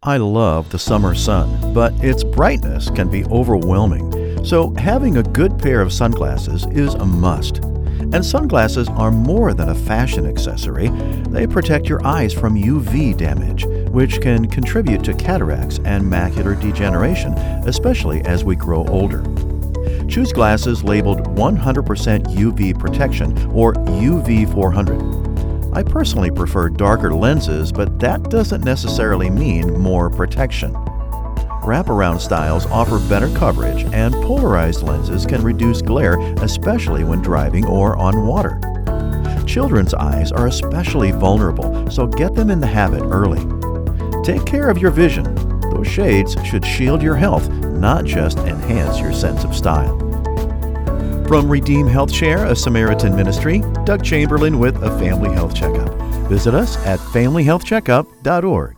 I love the summer sun, but its brightness can be overwhelming. So having a good pair of sunglasses is a must. And sunglasses are more than a fashion accessory. They protect your eyes from UV damage, which can contribute to cataracts and macular degeneration, especially as we grow older. Choose glasses labeled 100% UV protection or UV 400. I personally prefer darker lenses, but that doesn't necessarily mean more protection. Wraparound styles offer better coverage, and polarized lenses can reduce glare, especially when driving or on water. Children's eyes are especially vulnerable, so get them in the habit early. Take care of your vision. Those shades should shield your health, not just enhance your sense of style. From Redeem Health Share, a Samaritan ministry, Doug Chamberlain with a Family Health Checkup. Visit us at familyhealthcheckup.org.